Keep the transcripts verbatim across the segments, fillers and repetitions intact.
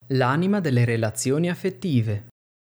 L'anima delle relazioni affettive.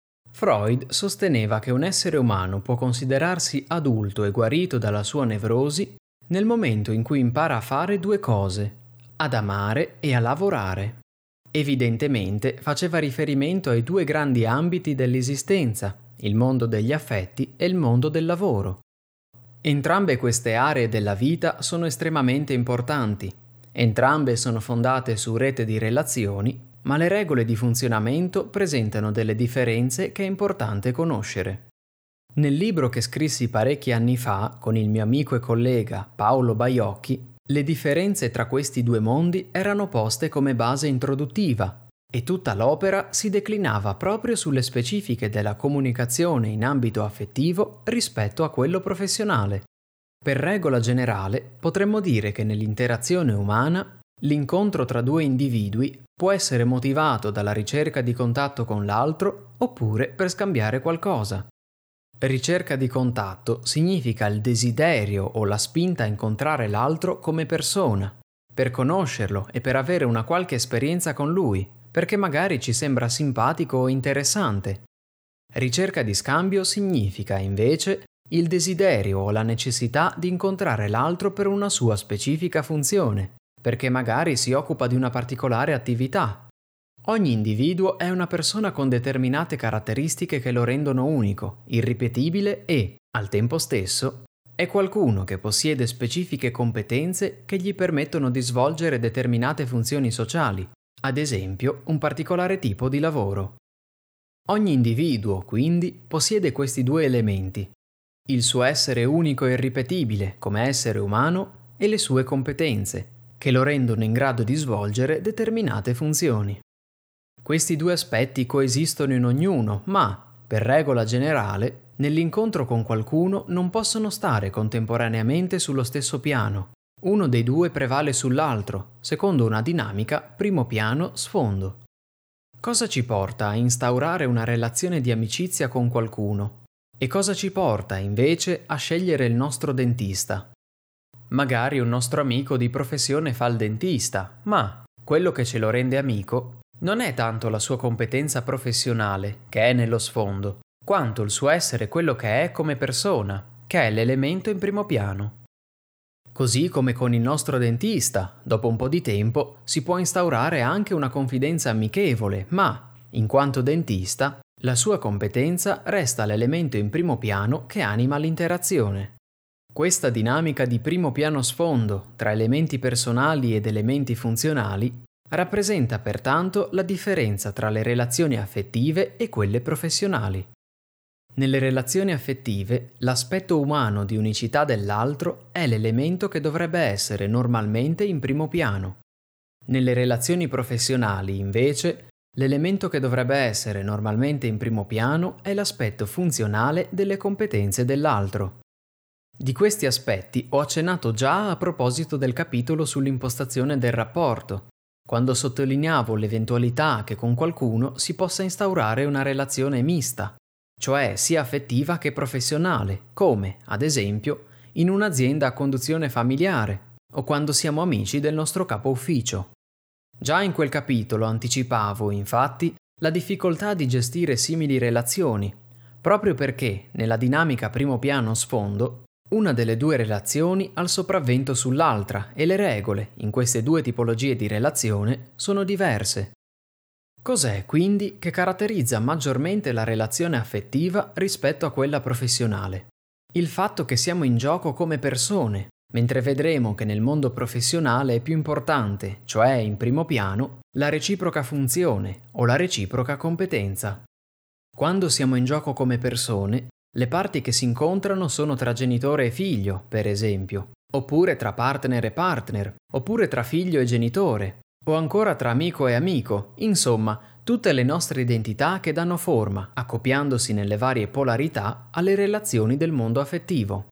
Freud sosteneva che un essere umano può considerarsi adulto e guarito dalla sua nevrosi nel momento in cui impara a fare due cose, ad amare e a lavorare. Evidentemente faceva riferimento ai due grandi ambiti dell'esistenza, il mondo degli affetti e il mondo del lavoro. Entrambe queste aree della vita sono estremamente importanti, entrambe sono fondate su rete di relazioni, ma le regole di funzionamento presentano delle differenze che è importante conoscere. Nel libro che scrissi parecchi anni fa con il mio amico e collega Paolo Baiocchi, le differenze tra questi due mondi erano poste come base introduttiva e tutta l'opera si declinava proprio sulle specifiche della comunicazione in ambito affettivo rispetto a quello professionale. Per regola generale, potremmo dire che nell'interazione umana l'incontro tra due individui può essere motivato dalla ricerca di contatto con l'altro oppure per scambiare qualcosa. Ricerca di contatto significa il desiderio o la spinta a incontrare l'altro come persona, per conoscerlo e per avere una qualche esperienza con lui, perché magari ci sembra simpatico o interessante. Ricerca di scambio significa, invece, il desiderio o la necessità di incontrare l'altro per una sua specifica funzione, perché magari si occupa di una particolare attività. Ogni individuo è una persona con determinate caratteristiche che lo rendono unico, irripetibile e, al tempo stesso, è qualcuno che possiede specifiche competenze che gli permettono di svolgere determinate funzioni sociali, ad esempio un particolare tipo di lavoro. Ogni individuo, quindi, possiede questi due elementi: il suo essere unico e irripetibile come essere umano e le sue competenze, che lo rendono in grado di svolgere determinate funzioni. Questi due aspetti coesistono in ognuno, ma, per regola generale, nell'incontro con qualcuno non possono stare contemporaneamente sullo stesso piano. Uno dei due prevale sull'altro, secondo una dinamica primo piano-sfondo. Cosa ci porta a instaurare una relazione di amicizia con qualcuno? E cosa ci porta, invece, a scegliere il nostro dentista? Magari un nostro amico di professione fa il dentista, ma quello che ce lo rende amico non è tanto la sua competenza professionale, che è nello sfondo, quanto il suo essere quello che è come persona, che è l'elemento in primo piano. Così come con il nostro dentista, dopo un po' di tempo si può instaurare anche una confidenza amichevole, ma, in quanto dentista, la sua competenza resta l'elemento in primo piano che anima l'interazione. Questa dinamica di primo piano sfondo tra elementi personali ed elementi funzionali rappresenta pertanto la differenza tra le relazioni affettive e quelle professionali. Nelle relazioni affettive, l'aspetto umano di unicità dell'altro è l'elemento che dovrebbe essere normalmente in primo piano. Nelle relazioni professionali, invece, l'elemento che dovrebbe essere normalmente in primo piano è l'aspetto funzionale delle competenze dell'altro. Di questi aspetti ho accennato già a proposito del capitolo sull'impostazione del rapporto, quando sottolineavo l'eventualità che con qualcuno si possa instaurare una relazione mista, cioè sia affettiva che professionale, come, ad esempio, in un'azienda a conduzione familiare o quando siamo amici del nostro capo ufficio. Già in quel capitolo anticipavo, infatti, la difficoltà di gestire simili relazioni, proprio perché, nella dinamica primo piano sfondo, una delle due relazioni ha il sopravvento sull'altra e le regole, in queste due tipologie di relazione, sono diverse. Cos'è, quindi, che caratterizza maggiormente la relazione affettiva rispetto a quella professionale? Il fatto che siamo in gioco come persone, mentre vedremo che nel mondo professionale è più importante, cioè in primo piano, la reciproca funzione o la reciproca competenza. Quando siamo in gioco come persone, le parti che si incontrano sono tra genitore e figlio, per esempio, oppure tra partner e partner, oppure tra figlio e genitore, o ancora tra amico e amico, insomma, tutte le nostre identità che danno forma, accoppiandosi nelle varie polarità, alle relazioni del mondo affettivo.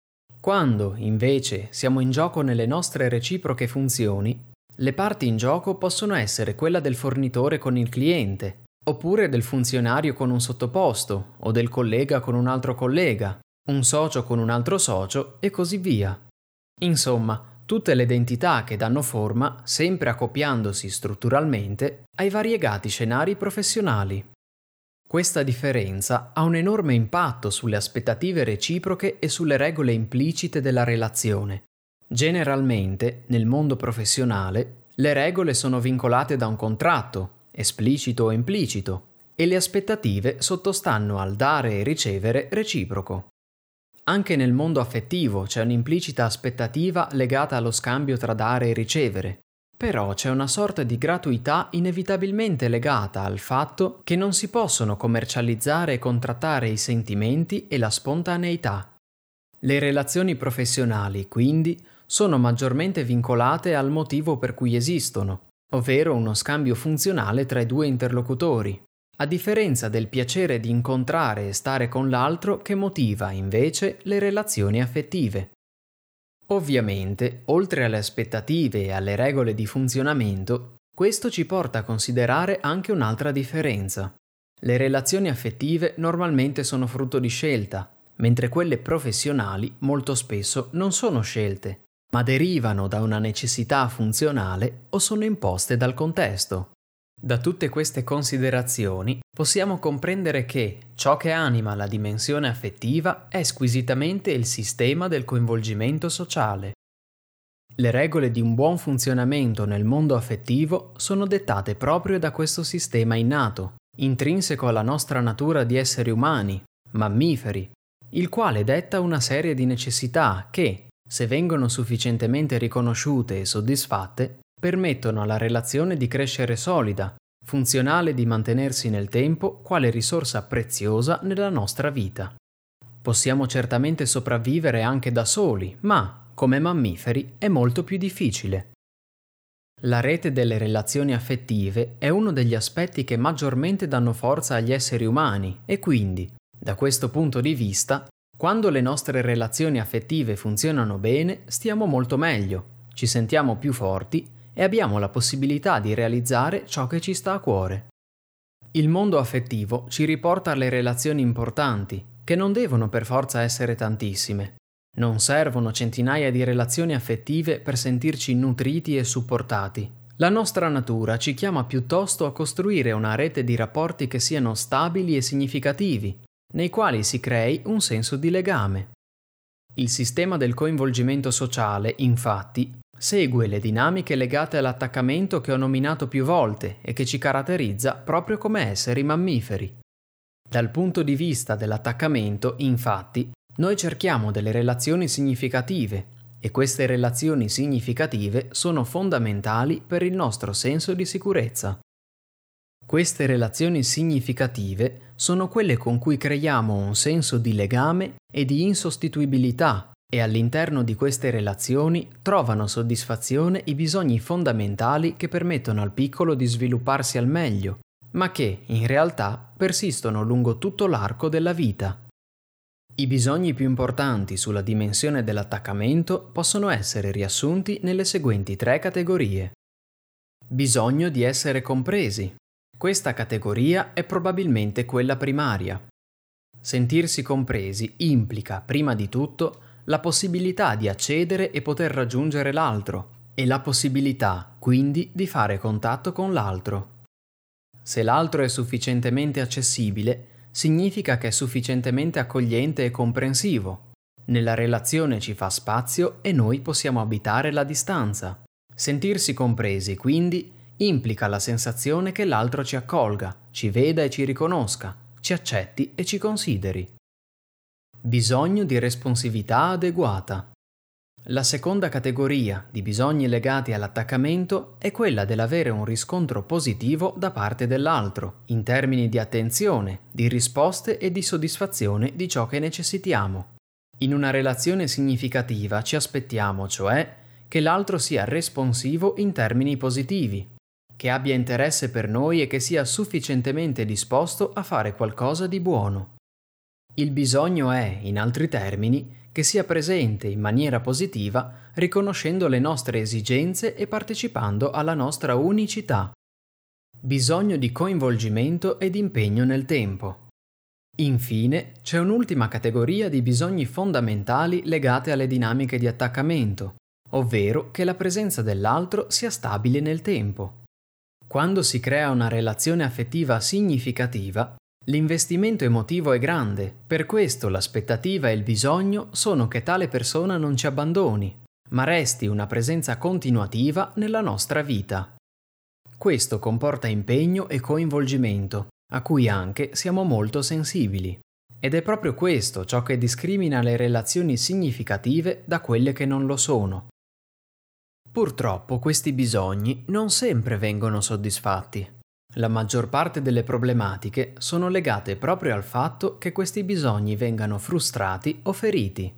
Quando, invece, siamo in gioco nelle nostre reciproche funzioni, le parti in gioco possono essere quella del fornitore con il cliente, oppure del funzionario con un sottoposto, o del collega con un altro collega, un socio con un altro socio e così via. Insomma, tutte le identità che danno forma, sempre accoppiandosi strutturalmente, ai variegati scenari professionali. Questa differenza ha un enorme impatto sulle aspettative reciproche e sulle regole implicite della relazione. Generalmente, nel mondo professionale, le regole sono vincolate da un contratto, esplicito o implicito, e le aspettative sottostanno al dare e ricevere reciproco. Anche nel mondo affettivo c'è un'implicita aspettativa legata allo scambio tra dare e ricevere, però c'è una sorta di gratuità inevitabilmente legata al fatto che non si possono commercializzare e contrattare i sentimenti e la spontaneità. Le relazioni professionali, quindi, sono maggiormente vincolate al motivo per cui esistono, ovvero uno scambio funzionale tra i due interlocutori, a differenza del piacere di incontrare e stare con l'altro che motiva, invece, le relazioni affettive. Ovviamente, oltre alle aspettative e alle regole di funzionamento, questo ci porta a considerare anche un'altra differenza. Le relazioni affettive normalmente sono frutto di scelta, mentre quelle professionali molto spesso non sono scelte, ma derivano da una necessità funzionale o sono imposte dal contesto. Da tutte queste considerazioni possiamo comprendere che ciò che anima la dimensione affettiva è squisitamente il sistema del coinvolgimento sociale. Le regole di un buon funzionamento nel mondo affettivo sono dettate proprio da questo sistema innato, intrinseco alla nostra natura di esseri umani, mammiferi, il quale detta una serie di necessità che, se vengono sufficientemente riconosciute e soddisfatte, permettono alla relazione di crescere solida, funzionale e di mantenersi nel tempo quale risorsa preziosa nella nostra vita. Possiamo certamente sopravvivere anche da soli, ma, come mammiferi, è molto più difficile. La rete delle relazioni affettive è uno degli aspetti che maggiormente danno forza agli esseri umani e quindi, da questo punto di vista, quando le nostre relazioni affettive funzionano bene, stiamo molto meglio, ci sentiamo più forti e abbiamo la possibilità di realizzare ciò che ci sta a cuore. Il mondo affettivo ci riporta alle relazioni importanti, che non devono per forza essere tantissime. Non servono centinaia di relazioni affettive per sentirci nutriti e supportati. La nostra natura ci chiama piuttosto a costruire una rete di rapporti che siano stabili e significativi, nei quali si crei un senso di legame. Il sistema del coinvolgimento sociale, infatti, segue le dinamiche legate all'attaccamento che ho nominato più volte e che ci caratterizza proprio come esseri mammiferi. Dal punto di vista dell'attaccamento, infatti, noi cerchiamo delle relazioni significative e queste relazioni significative sono fondamentali per il nostro senso di sicurezza. Queste relazioni significative sono quelle con cui creiamo un senso di legame e di insostituibilità e all'interno di queste relazioni trovano soddisfazione i bisogni fondamentali che permettono al piccolo di svilupparsi al meglio, ma che, in realtà, persistono lungo tutto l'arco della vita. I bisogni più importanti sulla dimensione dell'attaccamento possono essere riassunti nelle seguenti tre categorie. Bisogno di essere compresi. Questa categoria è probabilmente quella primaria. Sentirsi compresi implica, prima di tutto, la possibilità di accedere e poter raggiungere l'altro, e la possibilità, quindi, di fare contatto con l'altro. Se l'altro è sufficientemente accessibile, significa che è sufficientemente accogliente e comprensivo. Nella relazione ci fa spazio e noi possiamo abitare la distanza. Sentirsi compresi, quindi, implica la sensazione che l'altro ci accolga, ci veda e ci riconosca, ci accetti e ci consideri. Bisogno di responsività adeguata. La seconda categoria di bisogni legati all'attaccamento è quella dell'avere un riscontro positivo da parte dell'altro, in termini di attenzione, di risposte e di soddisfazione di ciò che necessitiamo. In una relazione significativa ci aspettiamo, cioè, che l'altro sia responsivo in termini positivi, che abbia interesse per noi e che sia sufficientemente disposto a fare qualcosa di buono. Il bisogno è, in altri termini, che sia presente in maniera positiva, riconoscendo le nostre esigenze e partecipando alla nostra unicità. Bisogno di coinvolgimento ed impegno nel tempo. Infine, c'è un'ultima categoria di bisogni fondamentali legate alle dinamiche di attaccamento, ovvero che la presenza dell'altro sia stabile nel tempo. Quando si crea una relazione affettiva significativa, l'investimento emotivo è grande, per questo l'aspettativa e il bisogno sono che tale persona non ci abbandoni, ma resti una presenza continuativa nella nostra vita. Questo comporta impegno e coinvolgimento, a cui anche siamo molto sensibili. Ed è proprio questo ciò che discrimina le relazioni significative da quelle che non lo sono. Purtroppo questi bisogni non sempre vengono soddisfatti. La maggior parte delle problematiche sono legate proprio al fatto che questi bisogni vengano frustrati o feriti.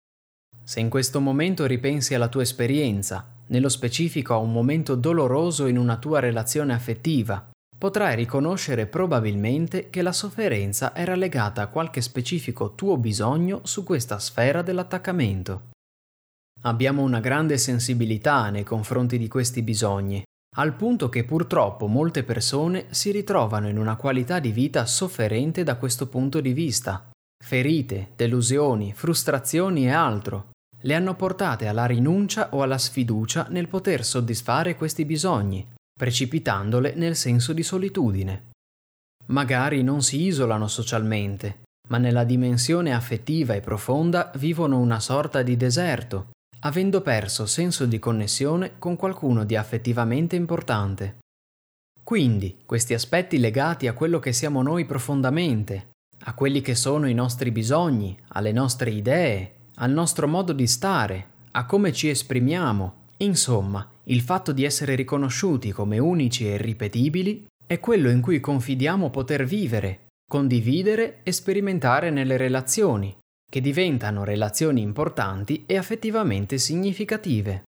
Se in questo momento ripensi alla tua esperienza, nello specifico a un momento doloroso in una tua relazione affettiva, potrai riconoscere probabilmente che la sofferenza era legata a qualche specifico tuo bisogno su questa sfera dell'attaccamento. Abbiamo una grande sensibilità nei confronti di questi bisogni, al punto che purtroppo molte persone si ritrovano in una qualità di vita sofferente da questo punto di vista. Ferite, delusioni, frustrazioni e altro le hanno portate alla rinuncia o alla sfiducia nel poter soddisfare questi bisogni, precipitandole nel senso di solitudine. Magari non si isolano socialmente, ma nella dimensione affettiva e profonda vivono una sorta di deserto, avendo perso senso di connessione con qualcuno di affettivamente importante. Quindi, questi aspetti legati a quello che siamo noi profondamente, a quelli che sono i nostri bisogni, alle nostre idee, al nostro modo di stare, a come ci esprimiamo, insomma, il fatto di essere riconosciuti come unici e irripetibili è quello in cui confidiamo poter vivere, condividere e sperimentare nelle relazioni, che diventano relazioni importanti e affettivamente significative.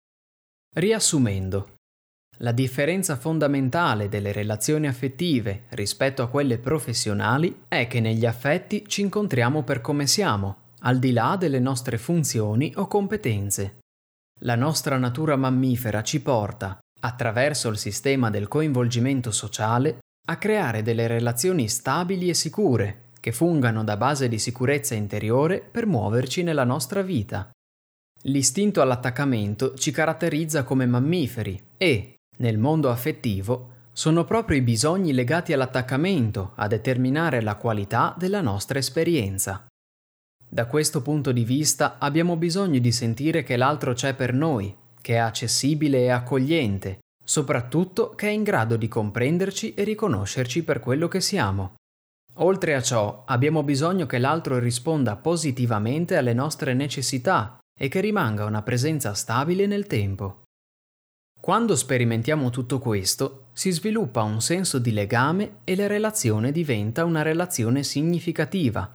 Riassumendo, la differenza fondamentale delle relazioni affettive rispetto a quelle professionali è che negli affetti ci incontriamo per come siamo, al di là delle nostre funzioni o competenze. La nostra natura mammifera ci porta, attraverso il sistema del coinvolgimento sociale, a creare delle relazioni stabili e sicure, che fungano da base di sicurezza interiore per muoverci nella nostra vita. L'istinto all'attaccamento ci caratterizza come mammiferi e, nel mondo affettivo, sono proprio i bisogni legati all'attaccamento a determinare la qualità della nostra esperienza. Da questo punto di vista abbiamo bisogno di sentire che l'altro c'è per noi, che è accessibile e accogliente, soprattutto che è in grado di comprenderci e riconoscerci per quello che siamo. Oltre a ciò, abbiamo bisogno che l'altro risponda positivamente alle nostre necessità e che rimanga una presenza stabile nel tempo. Quando sperimentiamo tutto questo, si sviluppa un senso di legame e la relazione diventa una relazione significativa.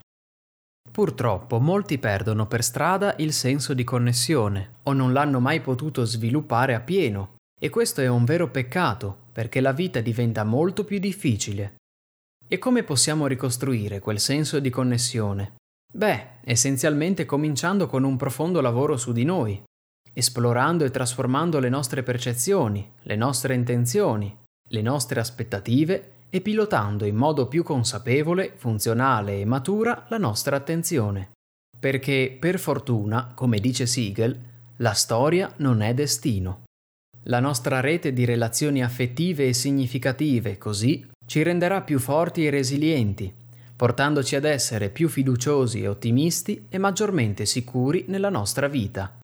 Purtroppo molti perdono per strada il senso di connessione o non l'hanno mai potuto sviluppare appieno, e questo è un vero peccato perché la vita diventa molto più difficile. E come possiamo ricostruire quel senso di connessione? Beh, essenzialmente cominciando con un profondo lavoro su di noi, esplorando e trasformando le nostre percezioni, le nostre intenzioni, le nostre aspettative e pilotando in modo più consapevole, funzionale e matura la nostra attenzione. Perché, per fortuna, come dice Siegel, la storia non è destino. La nostra rete di relazioni affettive e significative, così, ci renderà più forti e resilienti, portandoci ad essere più fiduciosi e ottimisti e maggiormente sicuri nella nostra vita.